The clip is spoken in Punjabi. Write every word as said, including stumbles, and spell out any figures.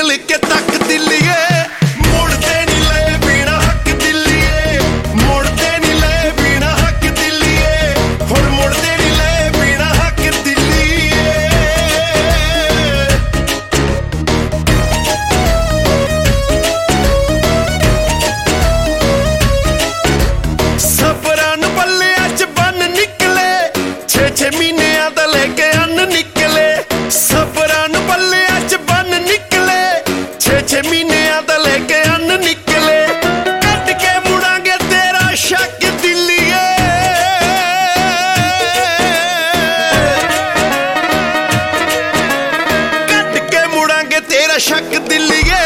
ਨਿਕਲ ਕੇ ਤੱਕ ਦਿੱਲੀਏ ਮੁੜਦੇ ਨੀ ਲੈ ਬਿਨਾ ਹੱਕ ਦਿੱਲੀਏ ਮੁੜਦੇ ਨੀ ਲੈ ਬਿਨਾ ਹੱਕ ਦਿੱਲੀਏ ਹੁਣ ਮੁੜਦੇ ਨੀ ਲੈ ਬਿਨਾ ਹੱਕ ਦਿੱਲੀਏ ਸਫਰਾਂ ਨੂੰ ਪੱਲਿਆਂ ਚ ਬੰਨ ਨਿਕਲੇ ਛੇ ਛੇ ਮਹੀਨਿਆਂ ਦਾ ਲੈ ਕੇ ਅੰਨ ਨਿਕਲੇ ਸਫਰਾਂ ਨੂੰ ਪੱਲਿਆਂ ਚ ਬੰਨ ਨਿਕਲੇ ਛੇ ਛੇ ਮਹੀਨਿਆਂ ਦਾ ਲੈ ਕੇ ਅੰਨ ਨਿਕਲੇ ਕੱਢ ਕੇ ਮੁੜਾਂਗੇ ਤੇਰਾ ਸ਼ੱਕ ਦਿੱਲੀਏ ਕੱਢ ਕੇ ਮੁੜਾਂਗੇ ਤੇਰਾ ਸ਼ੱਕ ਦਿੱਲੀਏ